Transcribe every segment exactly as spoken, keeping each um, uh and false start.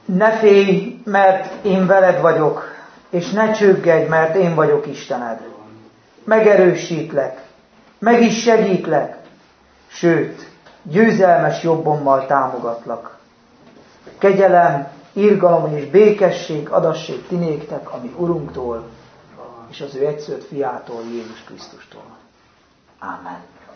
Ne félj, mert én veled vagyok, és ne csöggedj, mert én vagyok Istened. Megerősítlek, meg is segítlek, sőt, győzelmes jobbommal támogatlak. Kegyelem, irgalom és békesség adassék ti néktek, ami Urunktól, és az ő egyszülött fiától, Jézus Krisztustól. Ámen.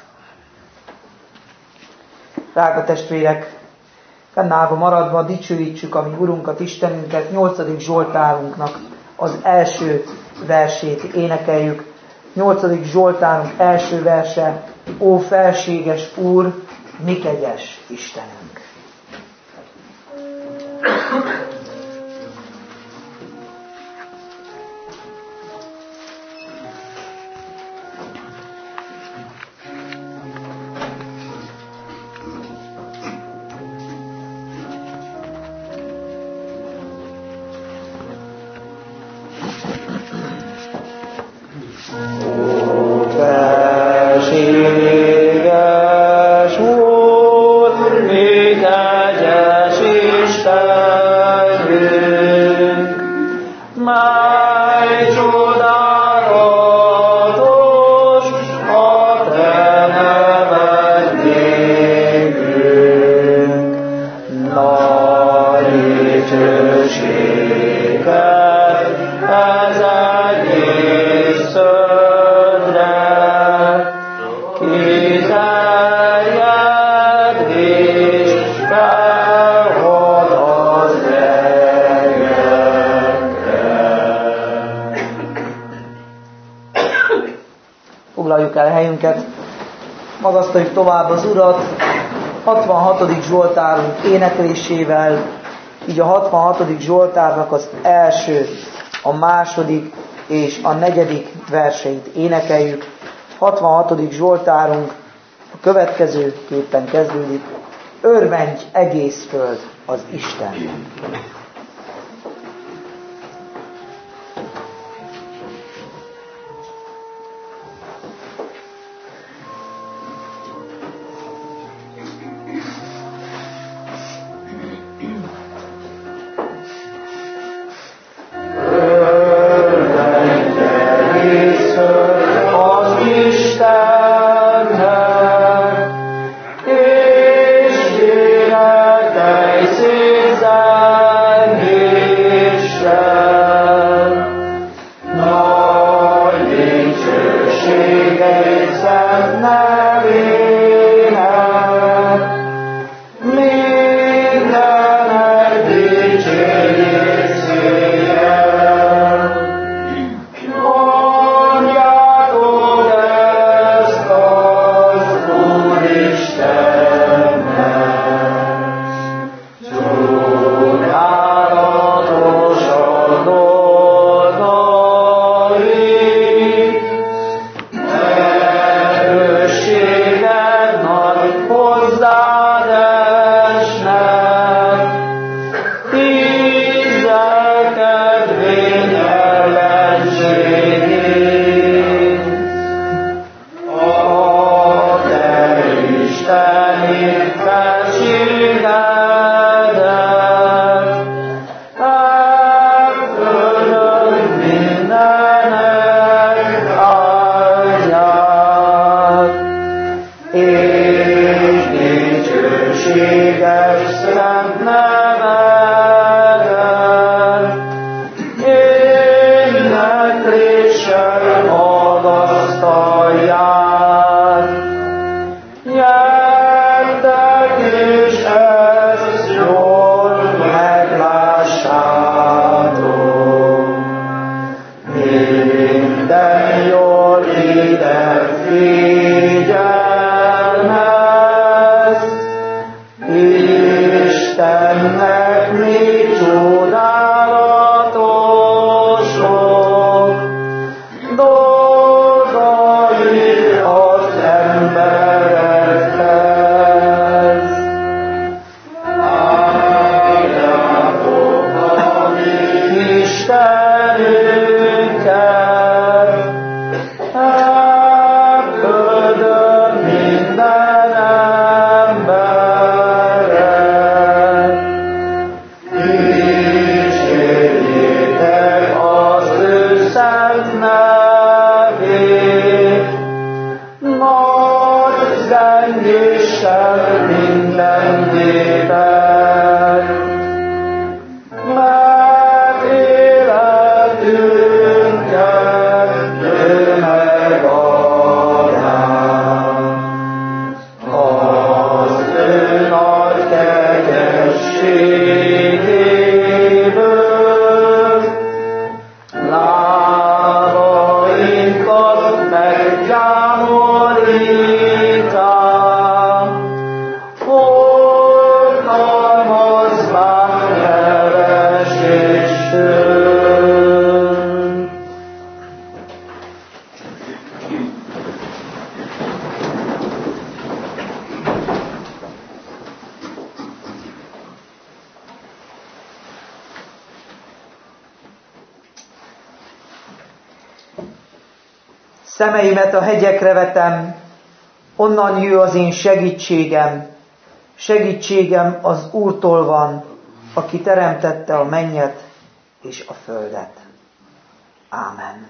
Drága testvérek, fennállva maradva dicsőítsük a mi Urunkat, Istenünket, nyolcadik Zsoltárunknak az első versét énekeljük. Nyolcadik Zsoltárunk első verse: Ó felséges Úr, mi kegyes Istenünk! Foglaljuk el helyünket, magasztaljuk tovább az Urat hatvanhatodik Zsoltárunk éneklésével, így a hatvanhatodik Zsoltárnak az első, a második és a negyedik verseit énekeljük. hatvanhatodik Zsoltárunk a következőképpen kezdődik: Örvendj egész föld az Istennek. Szemeimet a hegyekre vetem, onnan jő az én segítségem. Segítségem az Úrtól van, aki teremtette a mennyet és a földet. Ámen.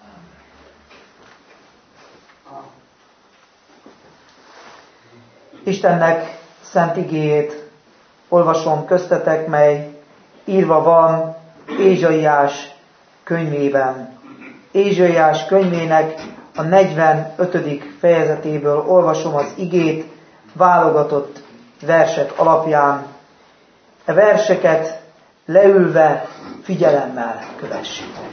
Istennek szent igéjét olvasom köztetek, mely írva van Ézsaiás könyvében. Ézsaiás könyvének a negyvenötödik fejezetéből olvasom az igét válogatott versek alapján. E verseket leülve figyelemmel kövessétek.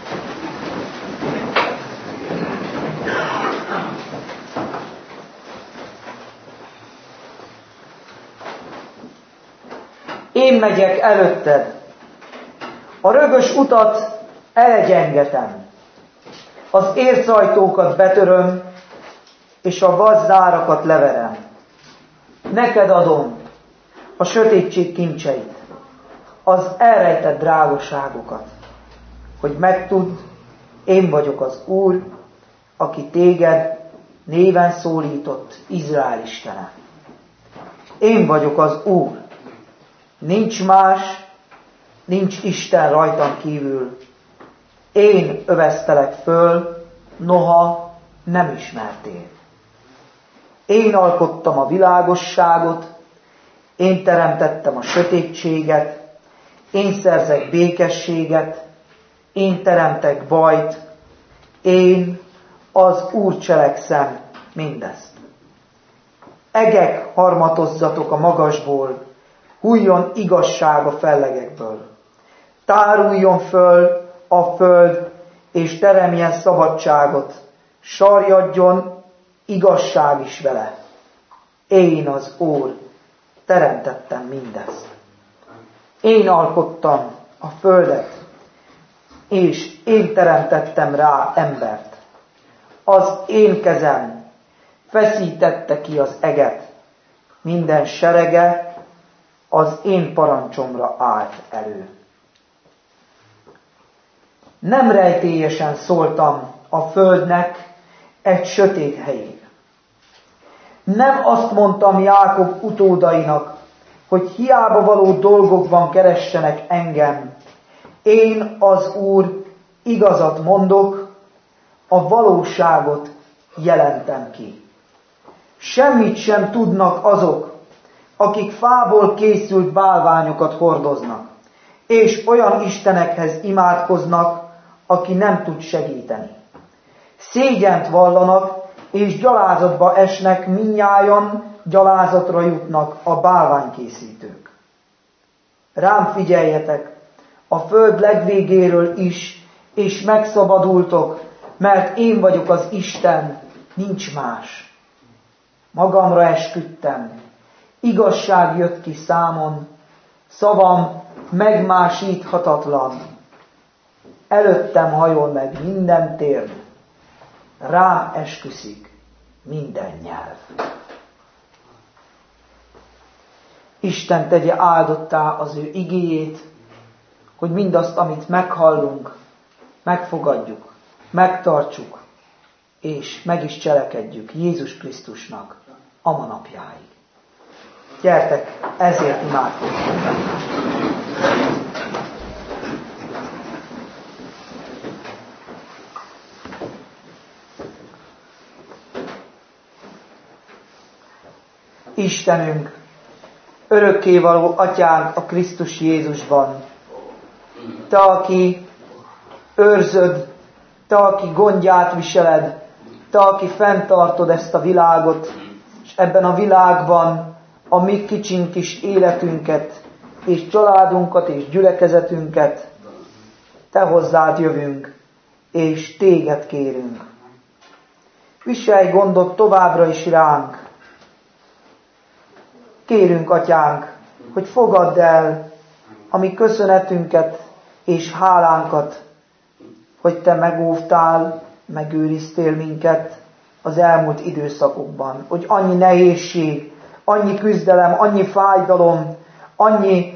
Én megyek előtted, a rögös utat elgyengetem, az ércajtókat betöröm, és a vad zárakat leverem. Neked adom a sötétség kincseit, az elrejtett drágaságokat, hogy megtudd, én vagyok az Úr, aki téged néven szólított, Izrael Istene. Én vagyok az Úr, nincs más, nincs Isten rajtam kívül. Én öveztelek föl, noha nem ismertél. Én alkottam a világosságot, én teremtettem a sötétséget, én szerzek békességet, én teremtek bajt, én az Úr cselekszem mindezt. Egek harmatozzatok a magasból, hújjon igazság a fellegekből. Táruljon föl a föld, és teremjen szabadságot, sarjadjon igazság is vele. Én az Úr teremtettem mindezt. Én alkottam a földet, és én teremtettem rá embert. Az én kezem feszítette ki az eget, minden serege az én parancsomra állt elő. Nem rejtélyesen szóltam a földnek egy sötét helyén. Nem azt mondtam Jákob utódainak, hogy hiába való dolgokban keressenek engem. Én az Úr igazat mondok, a valóságot jelentem ki. Semmit sem tudnak azok, akik fából készült bálványokat hordoznak, és olyan istenekhez imádkoznak, aki nem tud segíteni. Szégyent vallanak, és gyalázatba esnek, mindnyájan gyalázatra jutnak a bálványkészítők. Rám figyeljetek, a föld legvégéről is, és megszabadultok, mert én vagyok az Isten, nincs más. Magamra esküdtem, igazság jött ki számon, szavam megmásíthatatlan. Előttem hajol meg minden térd, rám esküszik minden nyelv. Isten tegye áldottá az ő igéjét, hogy mindazt, amit meghallunk, megfogadjuk, megtartsuk, és meg is cselekedjük Jézus Krisztusnak a manapjáig. Gyertek, ezért imádkozzunk. Istenünk, örökkévaló Atyánk a Krisztus Jézusban, Te, aki őrzöd, Te, aki gondját viseled, Te, aki fenntartod ezt a világot, és ebben a világban a mi kicsiny kis életünket, és családunkat, és gyülekezetünket, Te hozzád jövünk, és Téged kérünk. Viselj gondot továbbra is ránk. Kérünk, Atyánk, hogy fogadd el a mi köszönetünket és hálánkat, hogy Te megóvtál, megőriztél minket az elmúlt időszakokban, hogy annyi nehézség, annyi küzdelem, annyi fájdalom, annyi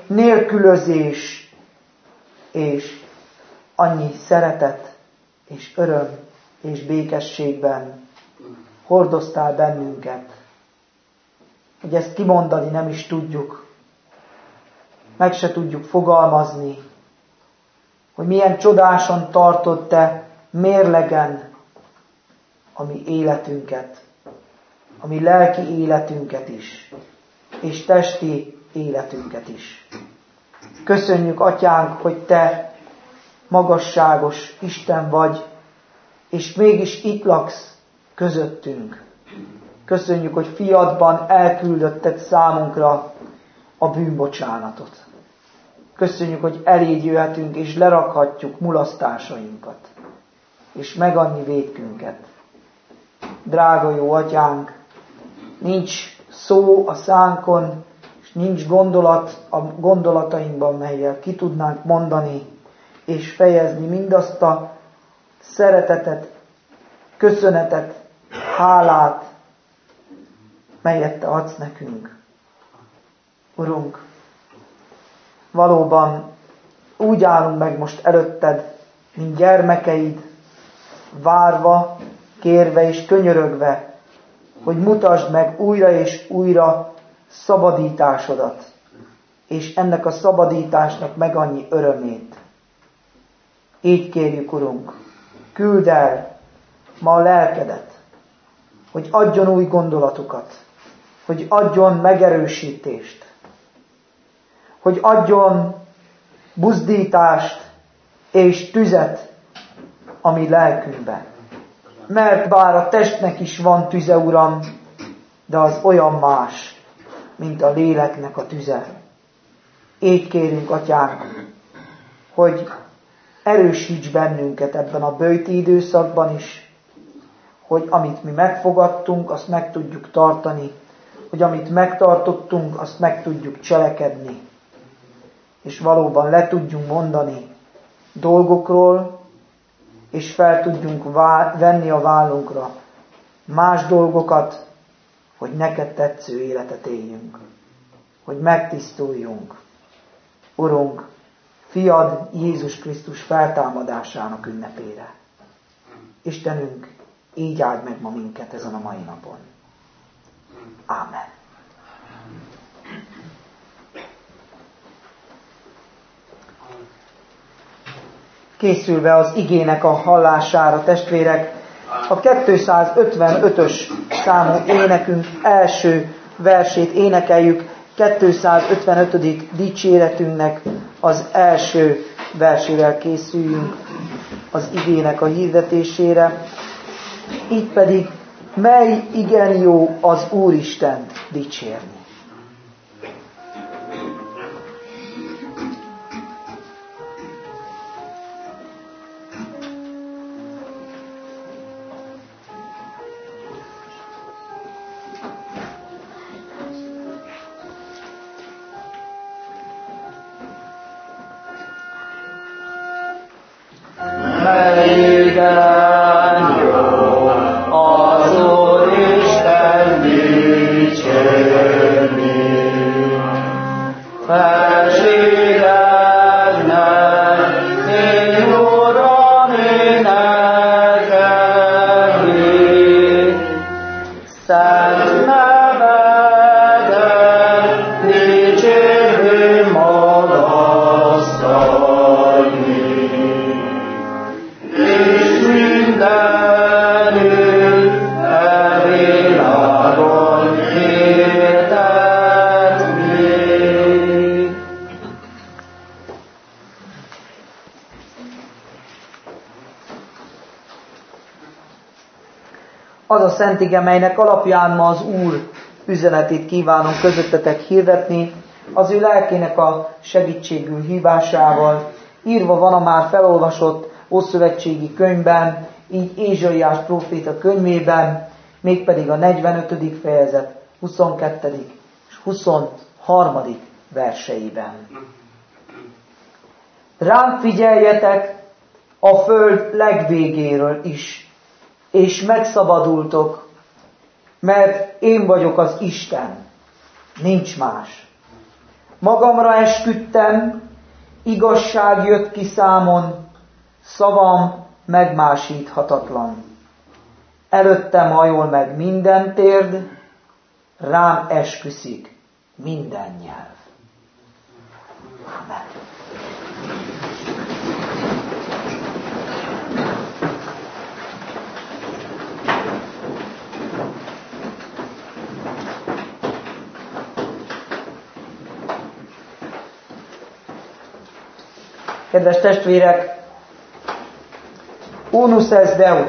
nélkülözés, és annyi szeretet, és öröm, és békességben hordoztál bennünket, hogy ezt kimondani nem is tudjuk, meg se tudjuk fogalmazni, hogy milyen csodásan tartod te mérlegen a mi életünket, a mi lelki életünket is, és testi életünket is. Köszönjük, Atyánk, hogy te magasságos Isten vagy, és mégis itt laksz közöttünk. Köszönjük, hogy fiadban elküldötted számunkra a bűnbocsánatot. Köszönjük, hogy eléd jöhetünk, és lerakhatjuk mulasztásainkat, és megadni vétkünket. Drága jó Atyánk, nincs szó a szánkon, és nincs gondolat a gondolatainkban, melyel ki tudnánk mondani, és fejezni mindazt a szeretetet, köszönetet, hálát, melyet te adsz nekünk. Urunk, valóban úgy állunk meg most előtted, mint gyermekeid, várva, kérve és könyörögve, hogy mutasd meg újra és újra szabadításodat, és ennek a szabadításnak meg annyi örömét. Így kérjük, Urunk, küldd el ma a lelkedet, hogy adjon új gondolatokat, hogy adjon megerősítést, hogy adjon buzdítást és tüzet a mi lelkünkben. Mert bár a testnek is van tüze, Uram, de az olyan más, mint a léleknek a tüze. Így kérünk, Atyánk, hogy erősíts bennünket ebben a böjti időszakban is, hogy amit mi megfogadtunk, azt meg tudjuk tartani, hogy amit megtartottunk, azt meg tudjuk cselekedni, és valóban le tudjunk mondani dolgokról, és fel tudjunk vá- venni a vállunkra más dolgokat, hogy neked tetsző életet éljünk, hogy megtisztuljunk. Urunk, fiad Jézus Krisztus feltámadásának ünnepére. Istenünk, így áld meg ma minket ezen a mai napon. Ámen. Készülve az igének a hallására, testvérek, a kétszázötvenötös számú énekünk első versét énekeljük, kétszázötvenötödik dicséretünknek az első versével készüljünk az igének a hirdetésére. Így pedig, mely igen jó az Úristent dicsérni. Az a szent ige, melynek alapján ma az Úr üzenetét kívánom közöttetek hirdetni, az ő lelkének a segítségül hívásával, írva van a már felolvasott ószövetségi könyvben, így Ézsaiás próféta könyvében, mégpedig a negyvenötödik fejezet huszonkettedik és huszonharmadik verseiben. Rám figyeljetek a föld legvégéről is, és megszabadultok, mert én vagyok az Isten, nincs más. Magamra esküdtem, igazság jött ki számon, szavam megmásíthatatlan. előttem hajol meg minden térd, rám esküszik minden nyelv. Amen. Kedves testvérek, unus est Deus,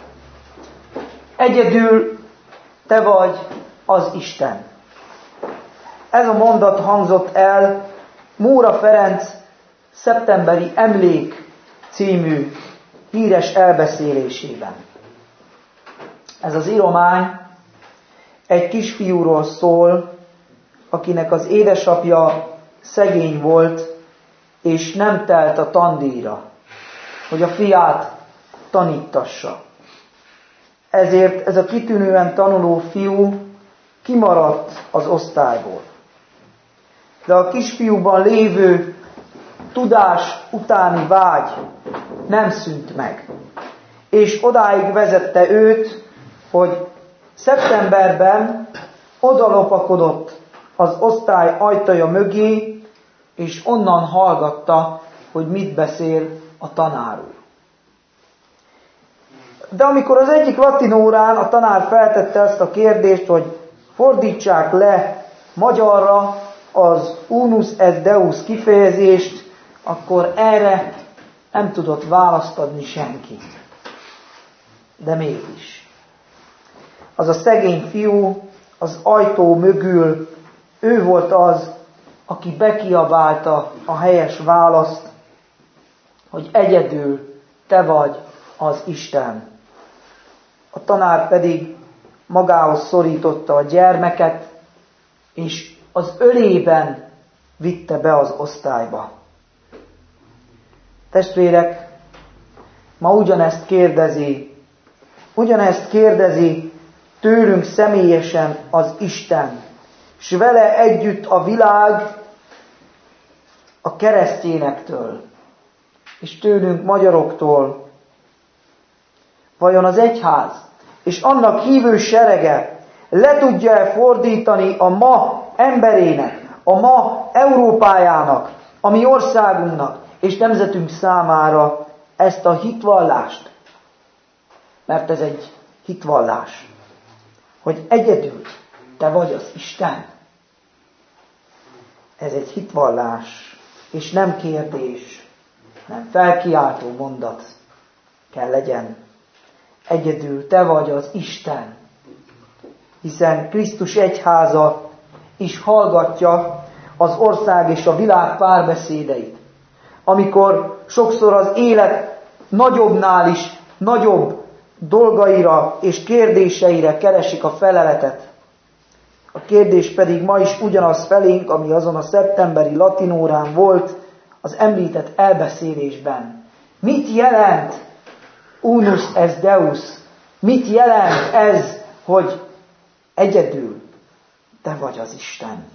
egyedül te vagy az Isten. Ez a mondat hangzott el Móra Ferenc szeptemberi Emlék című híres elbeszélésében. Ez az íromány egy kisfiúról szól, akinek az édesapja szegény volt, és nem telt a tandíjra, hogy a fiát tanítassa. Ezért ez a kitűnően tanuló fiú kimaradt az osztályból. De a kisfiúban lévő tudás utáni vágy nem szűnt meg. És odáig vezette őt, hogy szeptemberben odalopakodott az osztály ajtaja mögé, és onnan hallgatta, hogy mit beszél a tanár úr. De amikor az egyik latin órán a tanár feltette ezt a kérdést, hogy fordítsák le magyarra az unus est Deus kifejezést, akkor erre nem tudott választ adni senki. De mégis. Az a szegény fiú az ajtó mögül, ő volt az, aki bekiabálta a helyes választ, hogy egyedül te vagy az Isten. A tanár pedig magához szorította a gyermeket, és az ölében vitte be az osztályba. Testvérek, ma ugyanezt kérdezi, ugyanezt kérdezi tőlünk személyesen az Isten, s vele együtt a világ a keresztényektől, és tőlünk magyaroktól. Vajon az egyház és annak hívő serege le tudja-e fordítani a ma emberének, a ma Európájának, a mi országunknak és nemzetünk számára ezt a hitvallást? Mert ez egy hitvallás, hogy egyedül te vagy az Isten. Ez egy hitvallás, és nem kérdés, nem felkiáltó mondat kell legyen. Egyedül te vagy az Isten, hiszen Krisztus egyháza is hallgatja az ország és a világ párbeszédeit, amikor sokszor az élet nagyobbnál is nagyobb dolgaira és kérdéseire keresik a feleletet. A kérdés pedig ma is ugyanaz felénk, ami azon a szeptemberi latinórán volt, az említett elbeszélésben. Mit jelent unus est Deus? Mit jelent ez, hogy egyedül te vagy az Isten?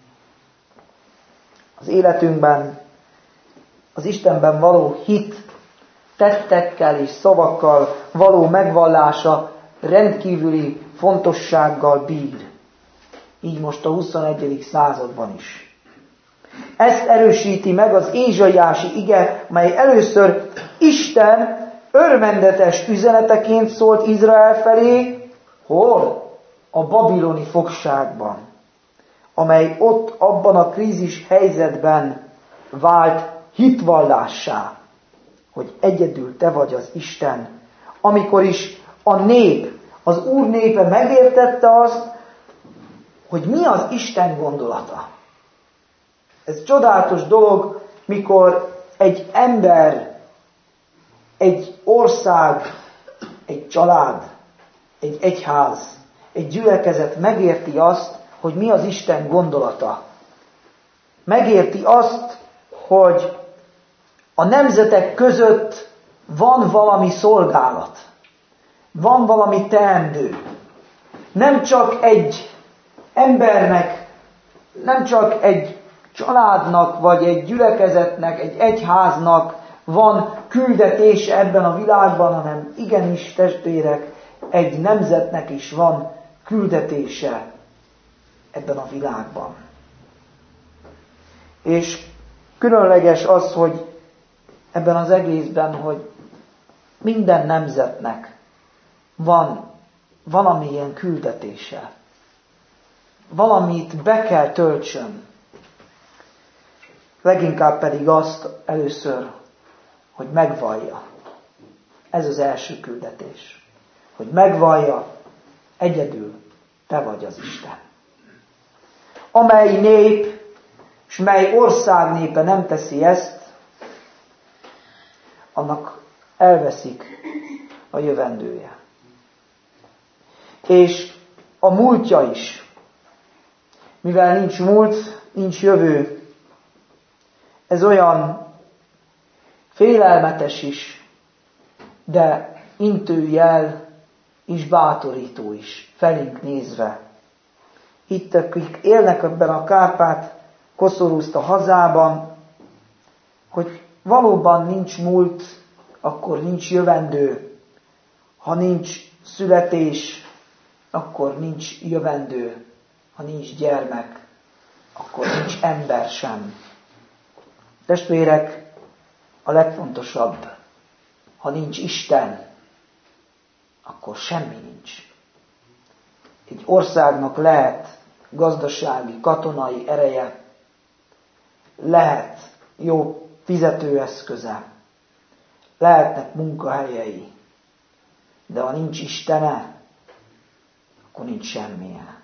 Az életünkben az Istenben való hit, tettekkel és szavakkal való megvallása rendkívüli fontossággal bír. Így most a huszonegyedik században is. Ezt erősíti meg az ézsaiási ige, mely először Isten örvendetes üzeneteként szólt Izrael felé, hol? A babiloni fogságban, amely ott abban a krízis helyzetben vált hitvallássá, hogy egyedül te vagy az Isten, amikor is a nép, az Úr népe megértette azt, hogy mi az Isten gondolata. Ez csodálatos dolog, mikor egy ember, egy ország, egy család, egy egyház, egy gyülekezet megérti azt, hogy mi az Isten gondolata. Megérti azt, hogy a nemzetek között van valami szolgálat, van valami teendő. Nem csak egy embernek, nem csak egy családnak, vagy egy gyülekezetnek, egy egyháznak van küldetése ebben a világban, hanem igenis, testvérek, egy nemzetnek is van küldetése ebben a világban. És különleges az, hogy ebben az egészben, hogy minden nemzetnek van valamilyen küldetése. Valamit be kell töltsön. Leginkább pedig azt először, hogy megvallja. Ez az első küldetés. Hogy megvallja, egyedül te vagy az Isten. Amely nép, és mely ország népe nem teszi ezt, annak elveszik a jövendője. És a múltja is. Mivel nincs múlt, nincs jövő, ez olyan félelmetes is, de intőjel és bátorító is, felénk nézve. Itt, akik élnek ebben a Kárpát-Koszorúszta hazában, hogy valóban nincs múlt, akkor nincs jövendő. Ha nincs születés, akkor nincs jövendő. Ha nincs gyermek, akkor nincs ember sem. Testvérek, a legfontosabb, ha nincs Isten, akkor semmi nincs. Egy országnak lehet gazdasági, katonai ereje, lehet jó fizetőeszköze, lehetnek munkahelyei, de ha nincs Istene, akkor nincs semmilyen.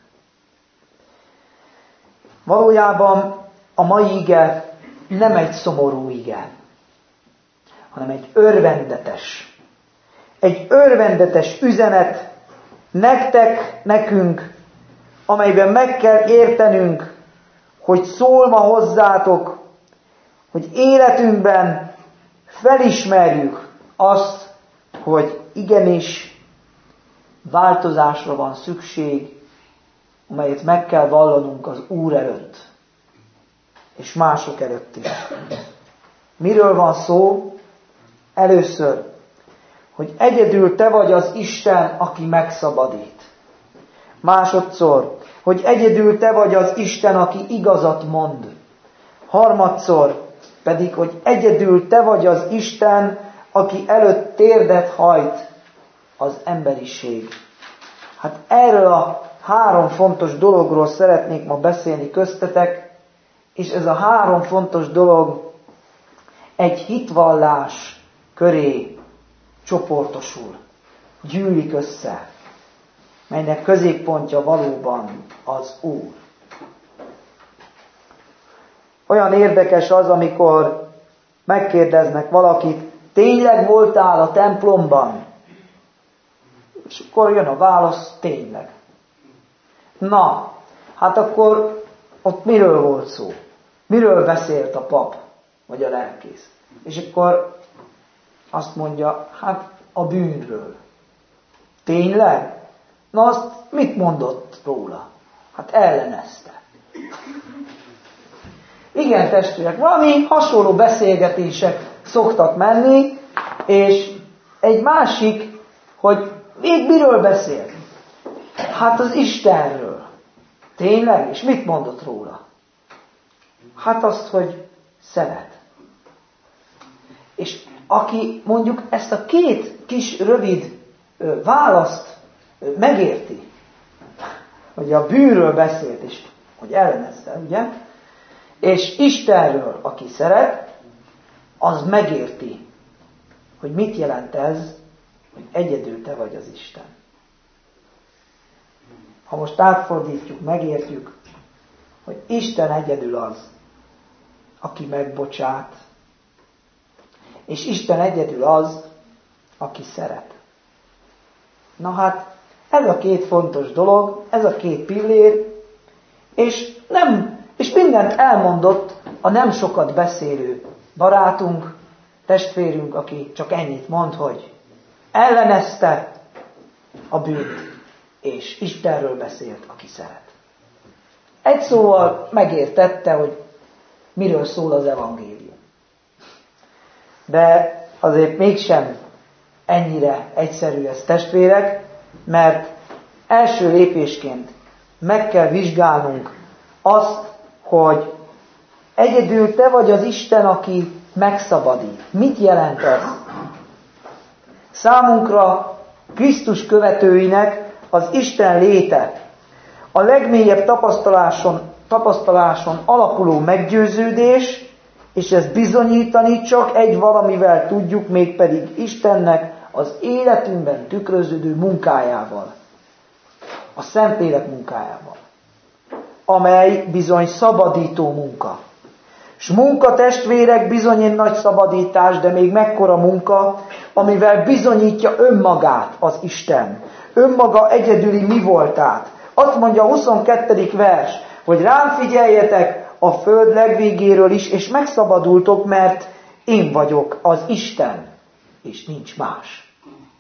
Valójában a mai ige nem egy szomorú ige, hanem egy örvendetes, egy örvendetes üzenet nektek, nekünk, amelyben meg kell értenünk, hogy szól ma hozzátok, hogy életünkben felismerjük azt, hogy igenis változásra van szükség, amelyet meg kell vallanunk az Úr előtt, és mások előtt is. Miről van szó? Először, hogy egyedül te vagy az Isten, aki megszabadít. Másodszor, hogy egyedül te vagy az Isten, aki igazat mond. Harmadszor pedig, hogy egyedül te vagy az Isten, aki előtt térdet hajt az emberiség. Hát erről a három fontos dologról szeretnék ma beszélni köztetek, és ez a három fontos dolog egy hitvallás köré csoportosul, gyűlik össze, melynek középpontja valóban az Úr. Olyan érdekes az, amikor megkérdeznek valakit, tényleg voltál a templomban? És akkor jön a válasz, tényleg. Na, hát akkor ott miről volt szó? Miről beszélt a pap, vagy a lelkész? És akkor azt mondja, hát a bűnről. Tényleg? Na azt mit mondott róla? Hát ellenezte. Igen, testvérek, valami hasonló beszélgetések szoktak menni, és egy másik, hogy még miről beszél? Hát az Istenről. Tényleg? És mit mondott róla? Hát azt, hogy szeret. És aki mondjuk ezt a két kis rövid ö, választ ö, megérti, hogy a bűnről beszélt, és hogy ellenezte, ugye? És Istenről, aki szeret, az megérti, hogy mit jelent ez, hogy egyedül te vagy az Isten. Ha most átfordítjuk, megértjük, hogy Isten egyedül az, aki megbocsát, és Isten egyedül az, aki szeret. Na hát, ez a két fontos dolog, ez a két pillér, és, nem, és mindent elmondott a nem sokat beszélő barátunk, testvérünk, aki csak ennyit mond, hogy ellenezte a bűnt, és Istenről beszélt, aki szeret. Egy szóval megértette, hogy miről szól az evangélium. De azért mégsem ennyire egyszerű ez, testvérek, Mert első lépésként meg kell vizsgálnunk azt, hogy egyedül te vagy az Isten, aki megszabadít. Mit jelent ez? Számunkra, Krisztus követőinek az Isten léte a legmélyebb tapasztaláson, tapasztaláson alapuló meggyőződés, és ezt bizonyítani csak egy valamivel tudjuk, mégpedig Istennek az életünkben tükröződő munkájával. A Szentlélek munkájával, amely bizony szabadító munka. S munka, testvérek, bizony egy nagy szabadítás, de még mekkora munka, amivel bizonyítja önmagát az Isten. Önmaga egyedüli mi voltát. Azt mondja a huszonkettedik vers, hogy rám figyeljetek a föld legvégéről is, és megszabadultok, mert én vagyok az Isten, és nincs más.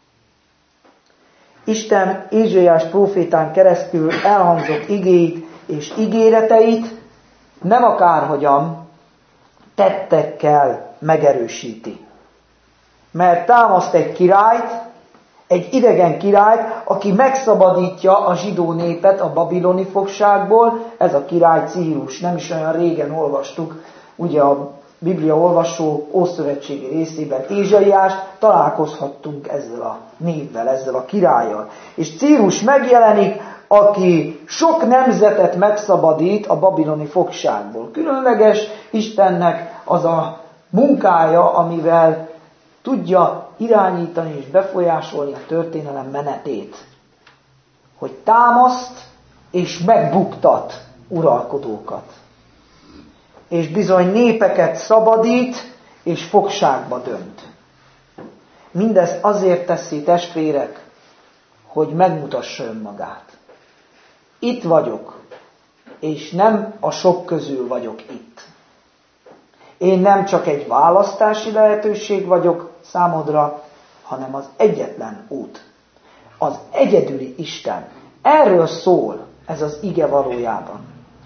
Isten Ézsaiás prófétán keresztül elhangzott igéit és ígéreteit nem akárhogyan tettekkel megerősíti. Mert támaszt egy királyt, egy idegen királyt, aki megszabadítja a zsidó népet a babiloni fogságból, ez a király Círus. Nem is olyan régen olvastuk, ugye a Biblia olvasó ószövetségi részében Ézsaiást, találkozhattunk ezzel a névvel, ezzel a királlyal. És Círus megjelenik, aki sok nemzetet megszabadít a babiloni fogságból. Különleges Istennek az a munkája, amivel tudja irányítani és befolyásolni a történelem menetét. Hogy támaszt és megbuktat uralkodókat. És bizony népeket szabadít és fogságba dönt. Mindezt azért teszi, testvérek, hogy megmutassa önmagát. Itt vagyok, és nem a sok közül vagyok itt. Én nem csak egy választási lehetőség vagyok számodra, hanem az egyetlen út. Az egyedüli Isten. Erről szól ez az ige valójában.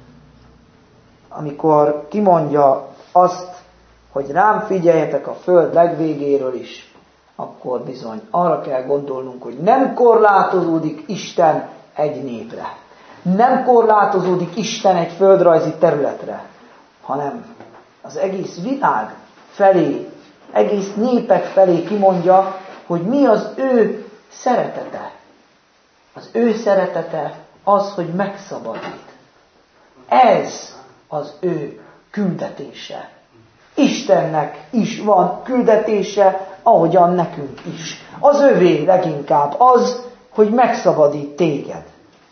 Amikor kimondja azt, hogy rám figyeljetek a föld legvégéről is, akkor bizony arra kell gondolnunk, hogy nem korlátozódik Isten egy népre. Nem korlátozódik Isten egy földrajzi területre, hanem az egész világ felé, egész népek felé kimondja, hogy mi az ő szeretete. Az ő szeretete az, hogy megszabadít. Ez az ő küldetése. Istennek is van küldetése, ahogyan nekünk is. Az övé leginkább az, hogy megszabadít téged.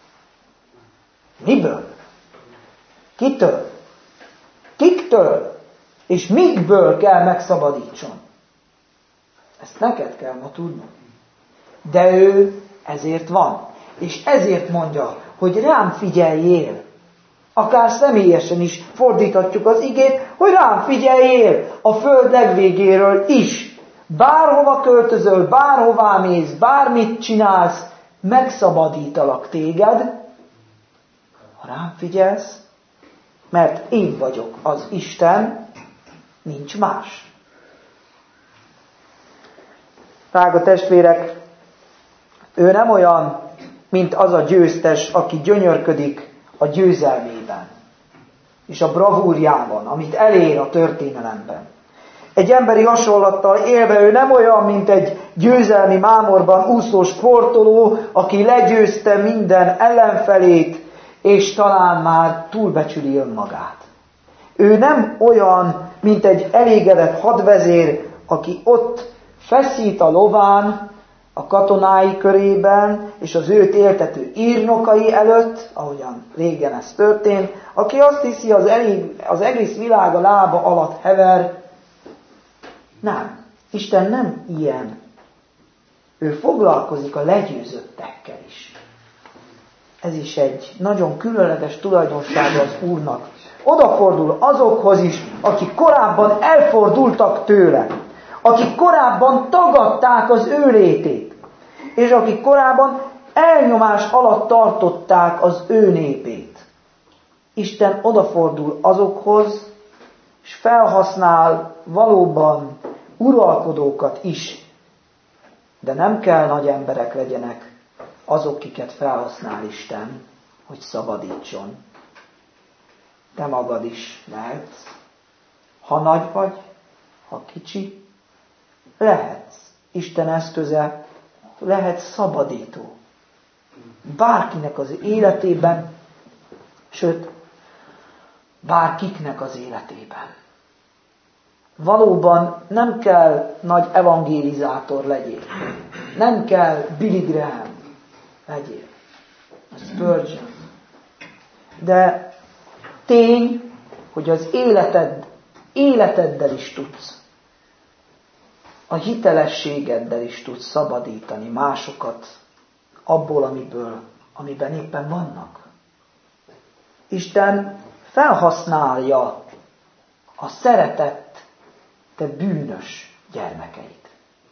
Miből? Kitől? Kiktől? És mikből kell megszabadítson? Ezt neked kell ma tudnod. De ő ezért van. És ezért mondja, hogy rám figyeljél. Akár személyesen is fordíthatjuk az igét, hogy rám figyeljél a föld legvégéről is. Bárhova költözöl, bárhová mész, bármit csinálsz, megszabadítalak téged, ha rám figyelsz, mert én vagyok az Isten, nincs más. Drága testvérek, ő nem olyan, mint az a győztes, aki gyönyörködik a győzelmében és a bravúrjában, amit elér a történelemben. Egy emberi hasonlattal élve ő nem olyan, mint egy győzelmi mámorban úszó sportoló, aki legyőzte minden ellenfelét, és talán már túlbecsüli önmagát. Ő nem olyan, mint egy elégedett hadvezér, aki ott feszít a lován, a katonái körében, és az őt éltető írnokai előtt, ahogyan régen ez történt, aki azt hiszi, az, elég, az egész világ a lába alatt hever. Nem. Isten nem ilyen. Ő foglalkozik a legyőzöttekkel is. Ez is egy nagyon különleges tulajdonsága az Úrnak. Odafordul azokhoz is, akik korábban elfordultak tőle, akik korábban tagadták az ő létét, és akik korábban elnyomás alatt tartották az ő népét. Isten odafordul azokhoz, és felhasznál valóban uralkodókat is, de nem kell nagy emberek legyenek azok, kiket felhasznál Isten, hogy szabadítson. Te magad is lehetsz. Ha nagy vagy, ha kicsi, lehetsz Isten eszköze, lehetsz szabadító. Bárkinek az életében, sőt, bárkiknek az életében. Valóban nem kell nagy evangélizátor legyél. Nem kell Billy Graham legyél. Spurgeon. De tény, hogy az életed, életeddel is tudsz. A hitelességeddel is tudsz szabadítani másokat abból, amiből, amiben éppen vannak. Isten felhasználja a szeretett, te bűnös gyermekeit.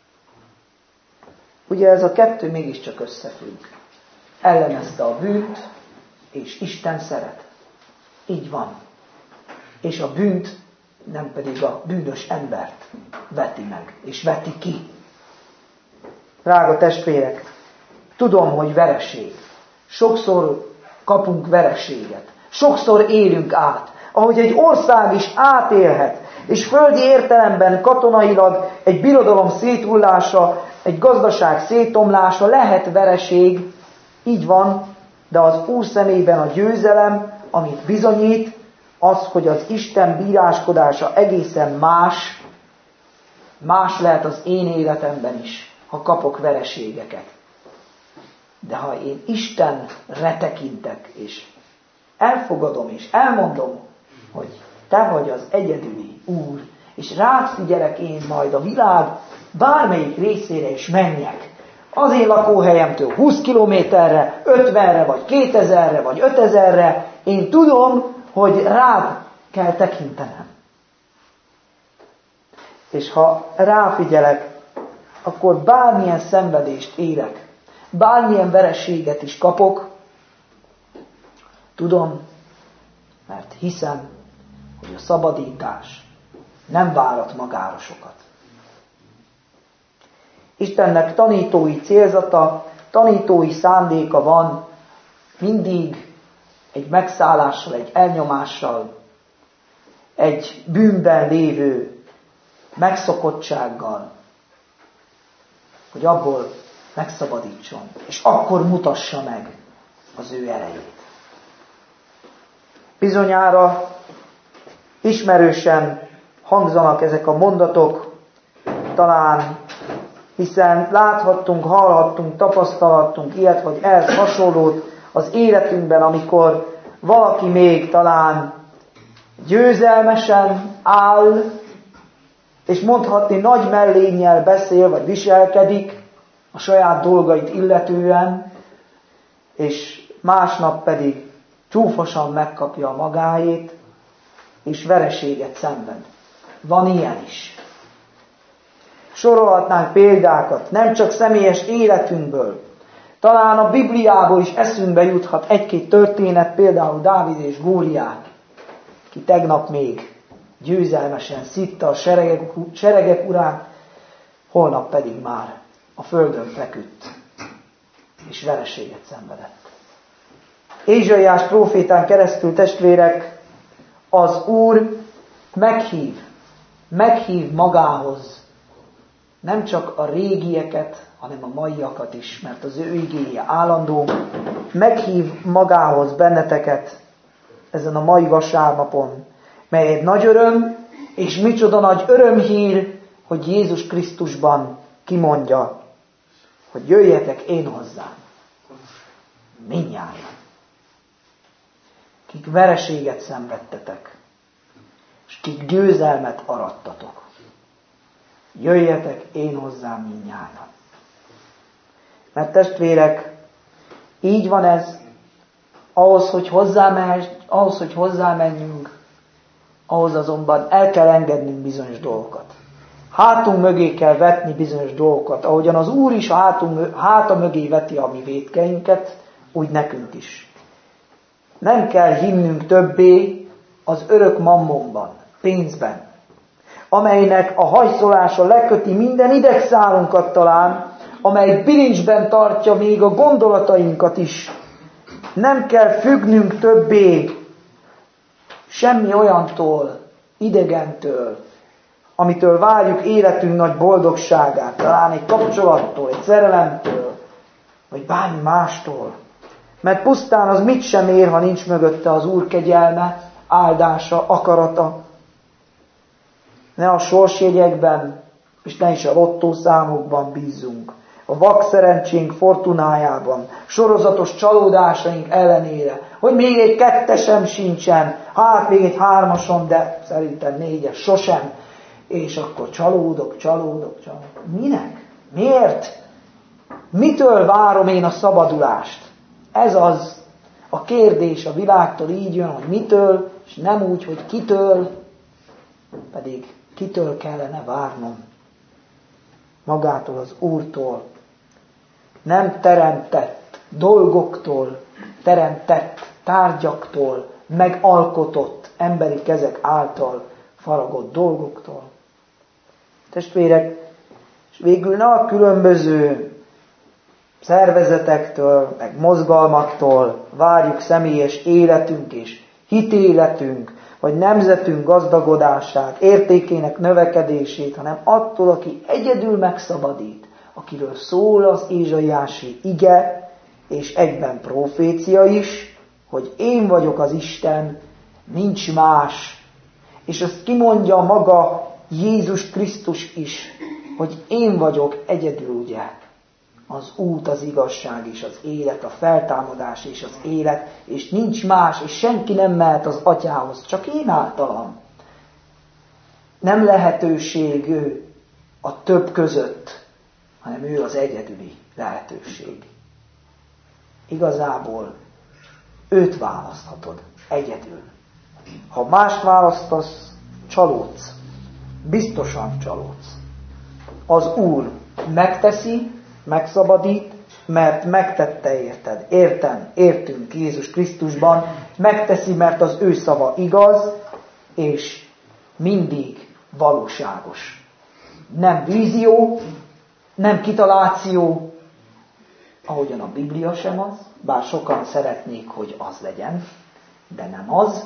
Ugye ez a kettő mégiscsak összefügg. Ellenezte a bűnt, és Isten szeret. Így van. És a bűnt nem pedig a bűnös embert veti meg, és veti ki. Drága testvérek, tudom, hogy vereség. Sokszor kapunk vereséget. Sokszor élünk át. Ahogy egy ország is átélhet, és földi értelemben katonailag egy birodalom széthullása, egy gazdaság szétomlása lehet vereség, így van, de az Úr szemében a győzelem, amit bizonyít, az, hogy az Isten bíráskodása egészen más, más lehet az én életemben is, ha kapok vereségeket. De ha én Istenre tekintek, és elfogadom, és elmondom, hogy te vagy az egyedüli Úr, és rád figyelek én majd a világ bármelyik részére is menjek. Az én lakóhelyemtől húsz kilométerre, ötvenre, vagy kétezerre, vagy ötezerre, én tudom, hogy rád kell tekintenem. És ha ráfigyelek, akkor bármilyen szenvedést élek, bármilyen vereséget is kapok, tudom, mert hiszem, hogy a szabadítás nem várat magára sokat. Istennek tanítói célzata, tanítói szándéka van mindig egy megszállással, egy elnyomással, egy bűnben lévő megszokottsággal, hogy abból megszabadítson, és akkor mutassa meg az ő erejét. Bizonyára ismerősen hangzanak ezek a mondatok, talán hiszen láthattunk, hallhattunk, tapasztalhattunk ilyet vagy ehhez hasonlót az életünkben, amikor valaki még talán győzelmesen áll, és mondhatni nagy mellénnyel beszél, vagy viselkedik a saját dolgait illetően, és másnap pedig csúfosan megkapja a magáét, és vereséget szenved. Van ilyen is. Sorolhatnánk példákat, nem csak személyes életünkből. Talán a Bibliából is eszünkbe juthat egy-két történet, például Dávid és Góliát, ki tegnap még győzelmesen szitta a seregek, seregek urát, holnap pedig már a földön feküdt, és vereséget szenvedett. Ézsaiás prófétán keresztül, testvérek, az Úr meghív, meghív magához nem csak a régieket, hanem a maiakat is, mert az ő igéje állandó, meghív magához benneteket ezen a mai vasárnapon, mely egy nagy öröm, és micsoda nagy örömhír, hogy Jézus Krisztusban kimondja, hogy jöjjetek én hozzám, mindnyájan, kik vereséget szenvedtetek, és kik győzelmet arattatok. Jöjjetek én hozzám mindnyájan. Mert testvérek, így van ez, ahhoz, hogy hozzámenjünk, ahhoz, hogy hozzámenjünk, ahhoz azonban el kell engednünk bizonyos dolgokat. Hátunk mögé kell vetni bizonyos dolgokat. Ahogyan az Úr is a hátunk, háta mögé veti a mi vétkeinket, úgy nekünk is. Nem kell hinnünk többé az örök mammonban, pénzben, amelynek a hajszolása leköti minden idegszálunkat talán, amely bilincsben tartja még a gondolatainkat is. Nem kell függnünk többé semmi olyantól, idegentől, amitől várjuk életünk nagy boldogságát, talán egy kapcsolattól, egy szerelemtől, vagy bármi mástól. Mert pusztán az mit sem ér, ha nincs mögötte az Úr kegyelme, áldása, akarata. Ne a sorsjegyekben, és ne is a lottószámokban bízzunk. A vak szerencsénk fortunájában, sorozatos csalódásaink ellenére, hogy még egy kettesem sincsen, hát még egy hármasom, de szerintem négyes sosem, és akkor csalódok, csalódok, csalódok. Minek? Miért? Mitől várom én a szabadulást? Ez az a kérdés a világtól így jön, hogy mitől, és nem úgy, hogy kitől, pedig kitől kellene várnom. Magától, az Úrtól. Nem teremtett dolgoktól, teremtett tárgyaktól, megalkotott emberi kezek által faragott dolgoktól. Testvérek, és végül ne a különböző szervezetektől, meg mozgalmaktól várjuk személyes életünk és hitéletünk, vagy nemzetünk gazdagodását, értékének növekedését, hanem attól, aki egyedül megszabadít, akiről szól az ézsaiási ige, és egyben profécia is, hogy én vagyok az Isten, nincs más. És ezt kimondja maga Jézus Krisztus is, hogy én vagyok egyedül, ugye, az út, az igazság és az élet, a feltámadás és az élet, és nincs más, és senki nem mehet az Atyához, csak én általam. Nem lehetőség ő a több között, hanem ő az egyedüli lehetőség. Igazából őt választhatod egyedül. Ha mást választasz, csalódsz. Biztosan csalódsz. Az Úr megteszi, megszabadít, mert megtette érted. Értem, értünk Jézus Krisztusban, megteszi, mert az ő szava igaz, és mindig valóságos. Nem vízió, nem kitaláció, ahogyan a Biblia sem az, bár sokan szeretnék, hogy az legyen, de nem az.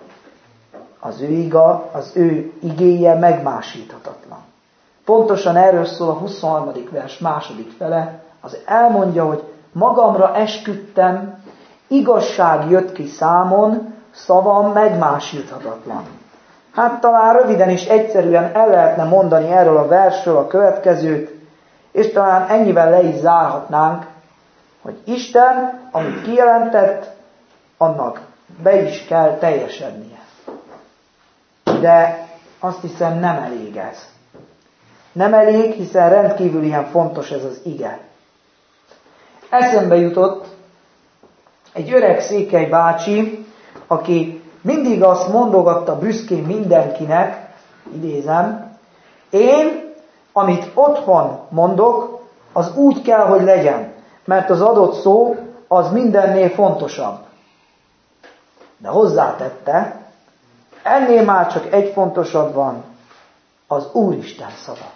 Az ő iga, az ő igéje megmásíthatatlan. Pontosan erről szól a huszonharmadik vers második fele, az elmondja, hogy magamra esküdtem, igazság jött ki számon, szavam megmásíthatatlan. Hát talán röviden és egyszerűen el lehetne mondani erről a versről a következőt, és talán ennyivel le is zárhatnánk, hogy Isten, amit kijelentett, annak be is kell teljesednie. De azt hiszem nem elég ez. Nem elég, hiszen rendkívül ilyen fontos ez az ige. Eszembe jutott egy öreg székely bácsi, aki mindig azt mondogatta büszkén mindenkinek, idézem, én, amit otthon mondok, az úgy kell, hogy legyen, mert az adott szó az mindennél fontosabb. De hozzátette, ennél már csak egy fontosabb van, az Úristen szava.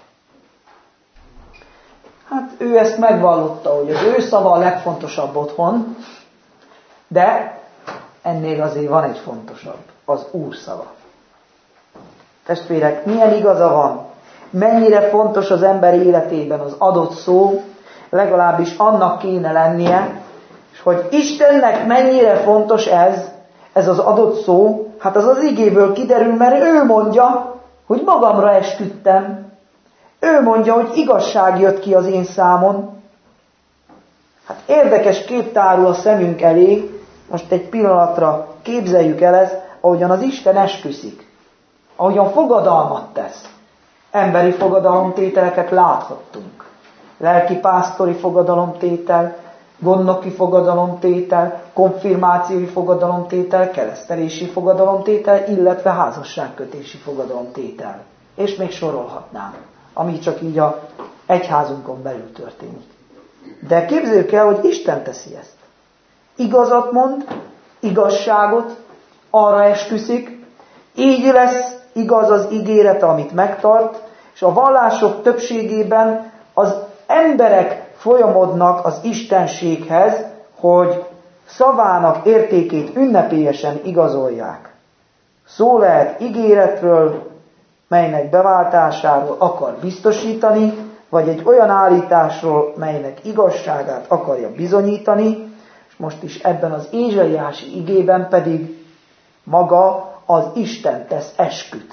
Hát ő ezt megvallotta, hogy az ő szava a legfontosabb otthon, de ennél azért van egy fontosabb, az Úr szava. Testvérek, milyen igaza van? Mennyire fontos az ember életében az adott szó, legalábbis annak kéne lennie, és hogy Istennek mennyire fontos ez, ez az adott szó, hát az az igéből kiderül, mert ő mondja, hogy magamra esküdtem. Ő mondja, hogy igazság jött ki az én számon. Hát érdekes kép tárul a szemünk elé, most egy pillanatra képzeljük el ezt, ahogyan az Isten esküszik, ahogyan fogadalmat tesz. Emberi fogadalomtételeket láthattunk. Lelkipásztori fogadalomtétel, gondnoki fogadalomtétel, konfirmációi fogadalomtétel, keresztelési fogadalomtétel, illetve házasságkötési fogadalomtétel. És még sorolhatnám, ami csak így a egyházunkon belül történik. De képzeljük el, hogy Isten teszi ezt. Igazat mond, igazságot, arra esküszik, így lesz igaz az ígérete, amit megtart, és a vallások többségében az emberek folyamodnak az istenséghez, hogy szavának értékét ünnepélyesen igazolják. Szó lehet ígéretről, melynek beváltásáról akar biztosítani, vagy egy olyan állításról, melynek igazságát akarja bizonyítani, és most is ebben az Ézsaiási igében pedig maga az Isten tesz esküt.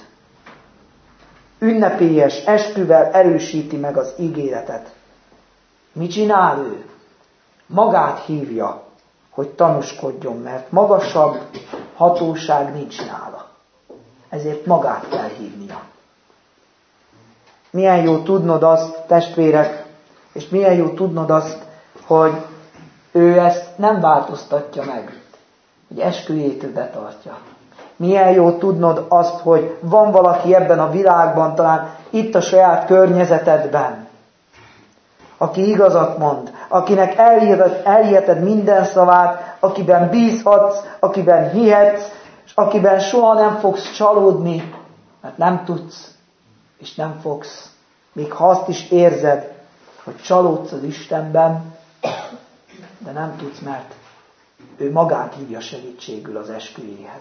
Ünnepélyes esküvel erősíti meg az ígéretet. Mit csinál ő? Magát hívja, hogy tanúskodjon, mert magasabb hatóság nincs nála. Ezért magát kell hívnia. Milyen jó tudnod azt, testvérek, és milyen jó tudnod azt, hogy ő ezt nem változtatja meg, hogy esküjét ő betartja. Milyen jó tudnod azt, hogy van valaki ebben a világban, talán itt a saját környezetedben, aki igazat mond, akinek elhiheted minden szavát, akiben bízhatsz, akiben hihetsz, és akiben soha nem fogsz csalódni, mert nem tudsz, és nem fogsz, még ha azt is érzed, hogy csalódsz az Istenben, de nem tudsz, mert ő magát hívja segítségül az esküjéhez.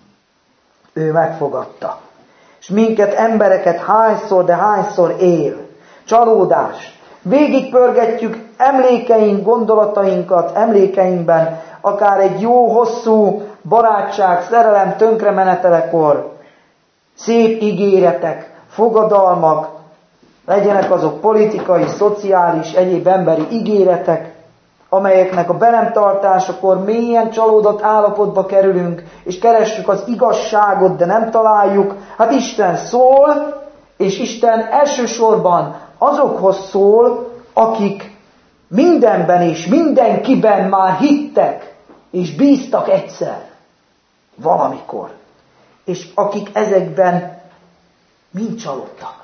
Ő megfogadta. És minket, embereket hányszor, de hányszor él. Csalódás. Végigpörgetjük emlékeink, gondolatainkat emlékeinkben, akár egy jó, hosszú barátság, szerelem tönkremenetelekor, szép ígéretek, fogadalmak, legyenek azok politikai, szociális, egyéb emberi ígéretek, amelyeknek a be nem tartásakor mélyen csalódott állapotba kerülünk, és keressük az igazságot, de nem találjuk. Hát Isten szól, és Isten elsősorban azokhoz szól, akik mindenben és mindenkiben már hittek, és bíztak egyszer, valamikor. És akik ezekben mind csalódtak.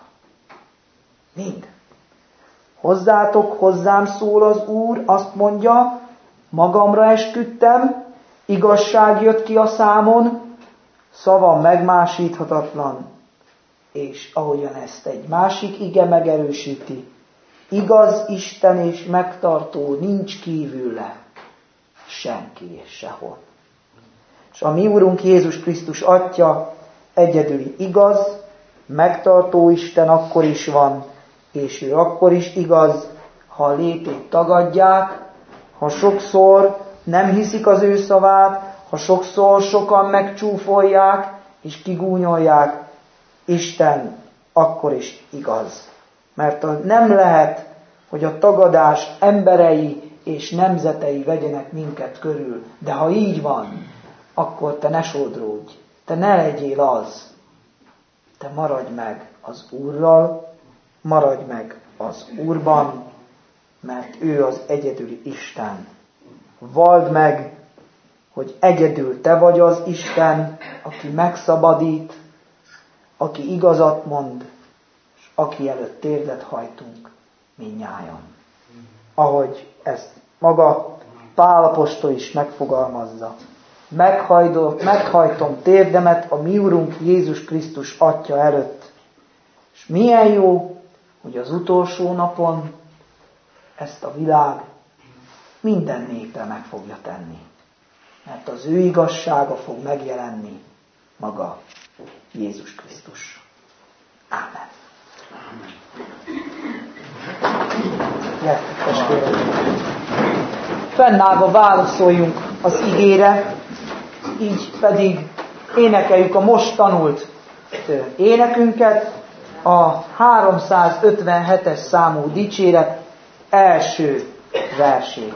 Mind. Hozzátok, hozzám szól az Úr, azt mondja, magamra esküdtem, igazság jött ki a számon, szavam megmásíthatatlan, és ahogyan ezt egy másik ige megerősíti, igaz Isten és megtartó nincs kívüle, senki és sehol. És a mi Úrunk Jézus Krisztus Atya egyedüli igaz, megtartó Isten akkor is van, és ő akkor is igaz, ha a lépét tagadják, ha sokszor nem hiszik az ő szavát, ha sokszor sokan megcsúfolják és kigúnyolják, Isten akkor is igaz. Mert nem lehet, hogy a tagadás emberei és nemzetei vegyenek minket körül. De ha így van, akkor te ne sodródj, te ne legyél az. Te maradj meg az Úrral, maradj meg az Úrban, mert ő az egyedüli Isten. Vald meg, hogy egyedül te vagy az Isten, aki megszabadít, aki igazat mond, és aki előtt térdet hajtunk mindnyájan. Ahogy ezt maga Pál apostol is megfogalmazza. Meghajtom, meghajtom térdemet a mi Urunk Jézus Krisztus Atya előtt. És milyen jó, hogy az utolsó napon ezt a világ minden népre meg fogja tenni. Mert az ő igazsága fog megjelenni, maga Jézus Krisztus. Ámen. Gyertek, testvérek! Fennállva válaszoljunk az igére, így pedig énekeljük a most tanult énekünket, a háromszázötvenhetes számú dicséret első versét.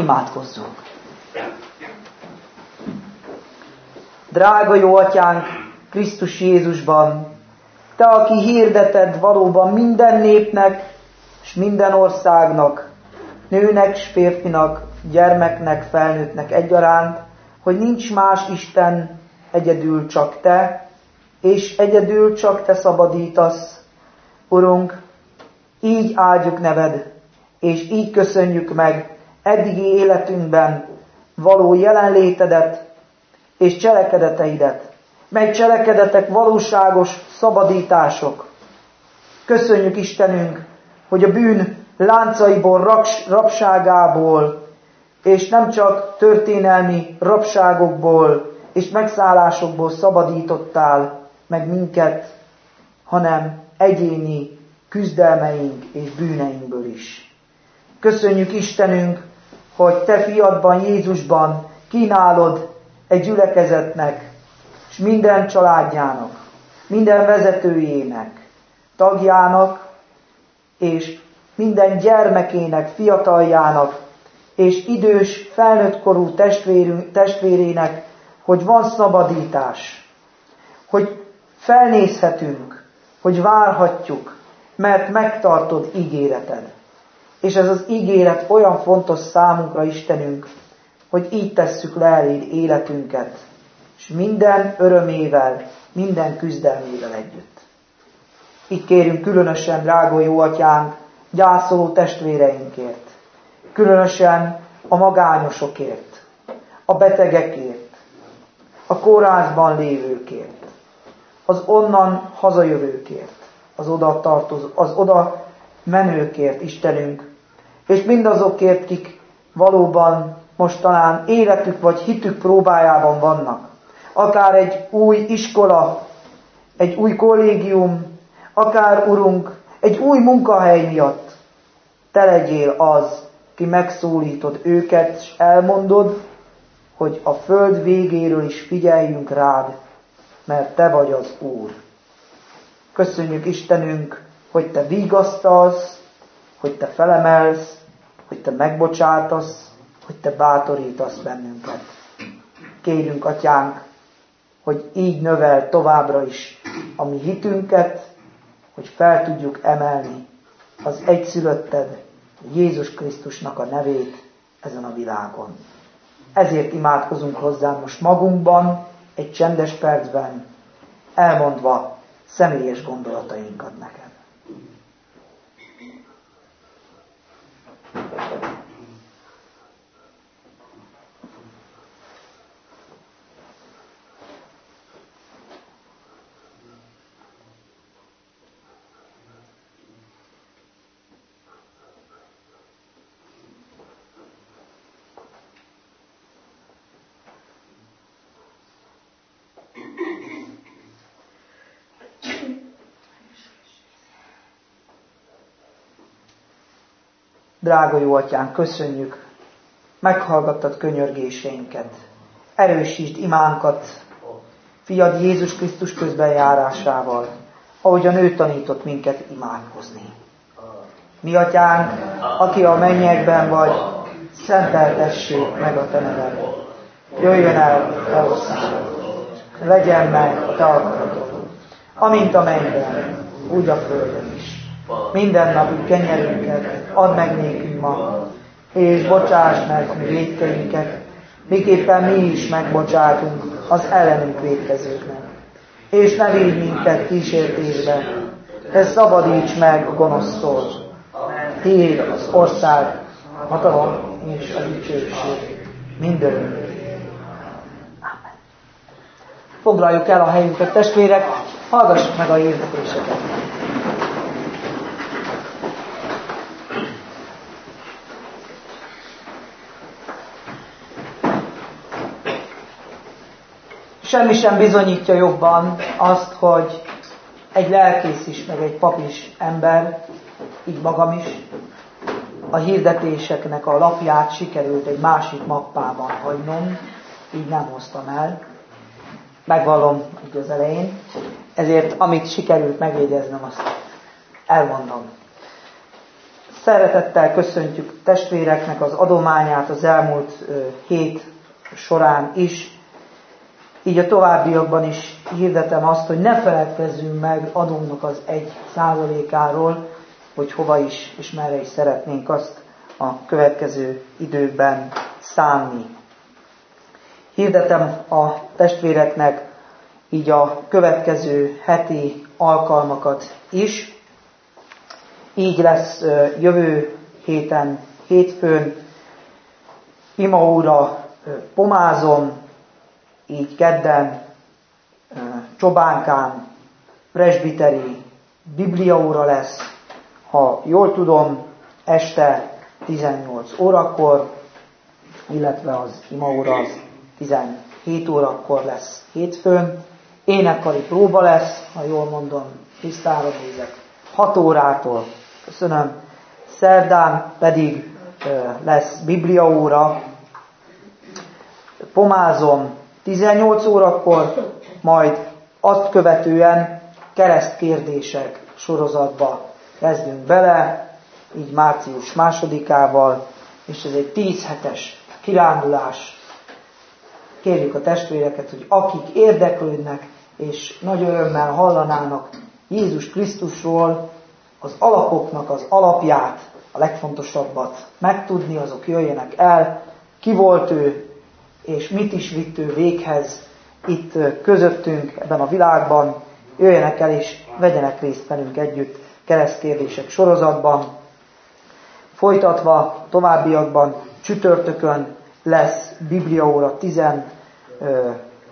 Imádkozzunk! Drága jó Atyánk, Krisztus Jézusban, Te, aki hirdeted valóban minden népnek és minden országnak, nőnek és férfinak, gyermeknek, felnőttnek egyaránt, hogy nincs más Isten, egyedül csak Te, és egyedül csak Te szabadítasz. Urunk, így áldjuk neved, és így köszönjük meg eddigi életünkben való jelenlétedet és cselekedeteidet, mely cselekedetek valóságos szabadítások. Köszönjük Istenünk, hogy a bűn láncaiból, raks, rabságából, és nem csak történelmi rabságokból és megszállásokból szabadítottál meg minket, hanem egyéni küzdelmeink és bűneinkből is. Köszönjük Istenünk, hogy Te fiadban, Jézusban kínálod egy gyülekezetnek, és minden családjának, minden vezetőjének, tagjának, és minden gyermekének, fiataljának, és idős, felnőttkorú testvérének, hogy van szabadítás, hogy felnézhetünk, hogy várhatjuk, mert megtartod ígéreted. És ez az ígéret olyan fontos számunkra, Istenünk, hogy így tesszük le eléd életünket, és minden örömével, minden küzdelmével együtt. Így kérünk különösen, drága jó Atyánk, gyászoló testvéreinkért, különösen a magányosokért, a betegekért, a kórházban lévőkért, az onnan hazajövőkért, az oda tartozó, az oda menőkért, Istenünk, és mindazokért, kik valóban most talán életük vagy hitük próbájában vannak. Akár egy új iskola, egy új kollégium, akár, Urunk, egy új munkahely miatt. Te legyél az, ki megszólítod őket, és elmondod, hogy a föld végéről is figyeljünk rád, mert Te vagy az Úr. Köszönjük Istenünk, hogy Te vigasztalsz, hogy Te felemelsz, hogy Te megbocsátasz, hogy Te bátorítasz bennünket. Kérjünk, Atyánk, hogy így növel továbbra is a mi hitünket, hogy fel tudjuk emelni az egyszülötted, Jézus Krisztusnak a nevét ezen a világon. Ezért imádkozunk hozzá most magunkban, egy csendes percben, elmondva személyes gondolatainkat neked. Drága jó Atyánk, köszönjük, meghallgattad könyörgéseinket, erősítsd imánkat, fiad Jézus Krisztus közbenjárásával, ahogyan ő tanított minket imádkozni. Mi Atyánk, aki a mennyekben vagy, szenteltessék meg a Te neved. Jöjjön el Te országod, legyen meg a Te akaratod, amint a mennyben, úgy a földön is. Minden napi kenyerünket add meg nékünk ma, és bocsáss meg vétkeinket, miképpen mi is megbocsátunk az ellenünk vétkezőknek. És ne vigy minket kísértésbe, de szabadíts meg a gonosztól. Tiéd az ország, a hatalom és a dicsőség mindörökké. Amen. Foglaljuk el a helyünket, testvérek, hallgassuk meg a hirdetéseket. Semmi sem bizonyítja jobban azt, hogy egy lelkész is, meg egy pap is ember, így magam is, a hirdetéseknek a lapját sikerült egy másik mappában hagynom, így nem hoztam el. Megvallom így az elején, ezért amit sikerült megjegyeznem, azt elmondom. Szeretettel köszöntjük testvéreknek az adományát az elmúlt hét során is. Így a továbbiakban is hirdetem azt, hogy ne feledkezzünk meg adónknak az egy százalékáról, hogy hova is és merre is szeretnénk azt a következő időkben szánni. Hirdetem a testvéreknek így a következő heti alkalmakat is. Így lesz jövő héten, hétfőn, imaóra Pomázon, így kedden Csobánkán presbiteri bibliaóra lesz, ha jól tudom, este tizennyolc órakor, illetve az imaóra az tizenhét órakor lesz hétfőn. Énekkari próba lesz, ha jól mondom, tisztára nézek, hat órától. Köszönöm. Szerdán pedig lesz bibliaóra Pomázon tizennyolc órakor, majd azt követően keresztkérdések sorozatba kezdünk bele, így március másodikával, és ez egy tíz hetes kirándulás. Kérjük a testvéreket, hogy akik érdeklődnek, és nagy örömmel hallanának Jézus Krisztusról, az alapoknak az alapját, a legfontosabbat megtudni, azok jöjjenek el, ki volt ő, és mit is vitt ő véghez itt közöttünk, ebben a világban, jöjjenek el és vegyenek részt velünk együtt keresztkérdések sorozatban. Folytatva továbbiakban csütörtökön lesz bibliaóra, tizen, uh,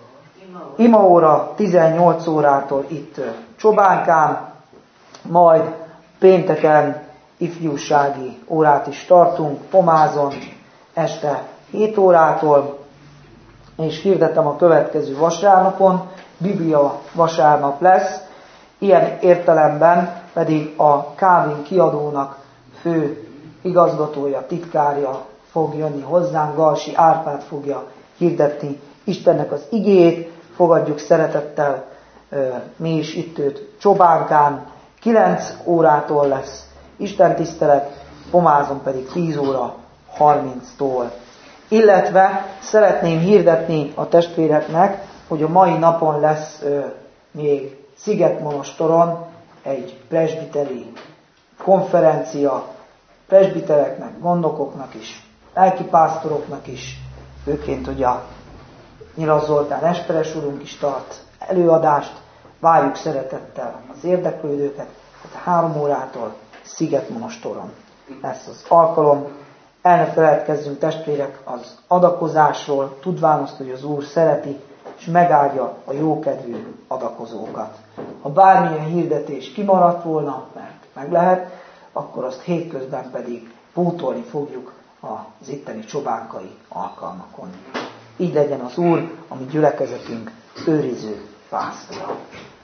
imaóra tizennyolc órától itt uh, Csobánkán, majd pénteken ifjúsági órát is tartunk Pomázon este hét órától, és hirdetem a következő vasárnapon, Biblia vasárnap lesz, ilyen értelemben pedig a Kávin kiadónak fő igazgatója, titkárja fog jönni hozzánk, Galsi Árpád fogja hirdetni Istennek az igéjét, fogadjuk szeretettel mi is itt őt Csobánkán, kilenc órától lesz istentisztelet, Pomázon pedig tíz óra harminctól. Illetve szeretném hirdetni a testvéreknek, hogy a mai napon lesz ö, még Szigetmonostoron egy presbiteri konferencia, presbitereknek, gondnokoknak is, lelkipásztoroknak is, főként ugye a Nyilas Zoltán Esperes úrunk is tart előadást, várjuk szeretettel az érdeklődőket, tehát három órától Szigetmonostoron lesz az alkalom. El ne feledkezzünk testvérek az adakozásról, tudván azt, hogy az Úr szereti, és megáldja a jókedvű adakozókat. Ha bármilyen hirdetés kimaradt volna, mert meg lehet, akkor azt hétközben pedig pótolni fogjuk az itteni csobánkai alkalmakon. Így legyen az Úr, a mi gyülekezetünk őriző pásztora.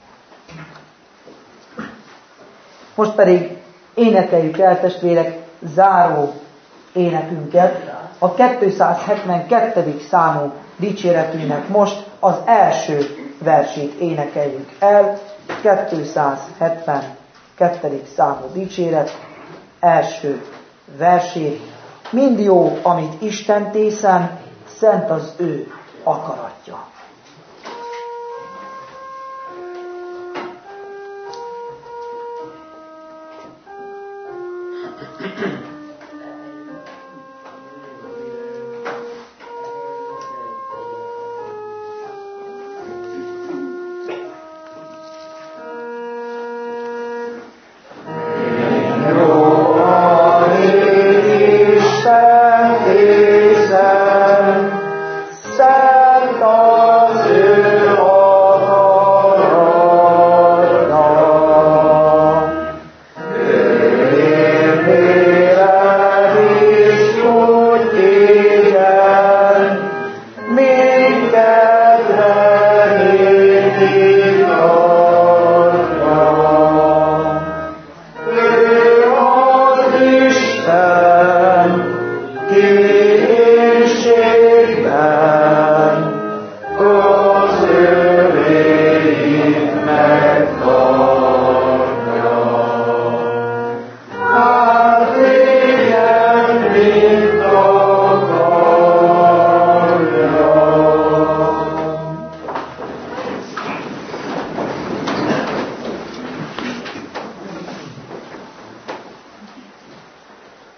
Most pedig énekeljük el, testvérek, záró énekünket, a kétszázhetvenkettedik számú dicséretünknek most az első versét énekeljük el, kétszázhetvenkettedik számú dicséret, első versét. Mind jó, amit Isten tészen, szent az ő akaratja. Mira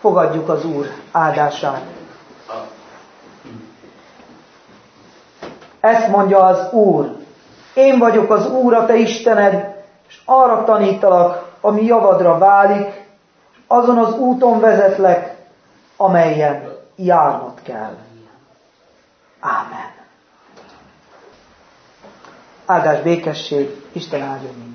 Fogadjuk az Úr áldását. Ezt mondja az Úr: én vagyok az Úr, a te Istened, és arra tanítalak, ami javadra válik, azon az úton vezetlek, amelyen járnod kell. Ámen. Áldás, békesség, Isten áldjon minket.